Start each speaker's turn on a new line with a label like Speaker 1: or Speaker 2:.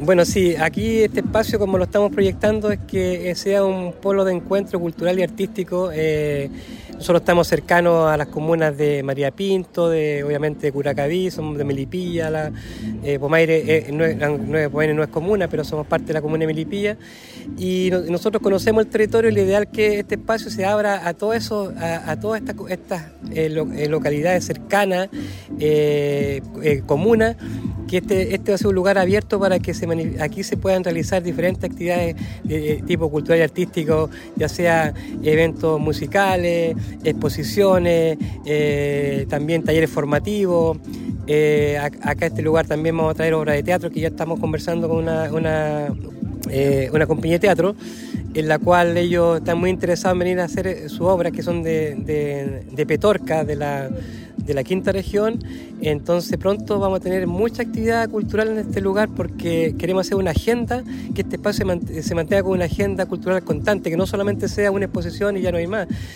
Speaker 1: Bueno, sí, aquí este espacio, como lo estamos proyectando, es que sea un polo de encuentro cultural y artístico. Nosotros estamos cercanos a las comunas de María Pinto, obviamente de Curacaví, somos de Melipilla, Pomaire, Pomaire no es comuna, pero somos parte de la comuna de Melipilla, y nosotros conocemos el territorio, y lo ideal es que este espacio se abra a todo eso, a todas estas localidades cercanas, comunas, que este va a ser un lugar abierto para que aquí se puedan realizar diferentes actividades de tipo cultural y artístico, ya sea eventos musicales, exposiciones, también talleres formativos. Acá a este lugar también vamos a traer obras de teatro, que ya estamos conversando con una compañía de teatro, en la cual ellos están muy interesados en venir a hacer sus obras, que son de Petorca, de la quinta región. Entonces pronto vamos a tener mucha actividad cultural en este lugar, porque queremos hacer una agenda, que este espacio se mantenga con una agenda cultural constante, que no solamente sea una exposición y ya no hay más.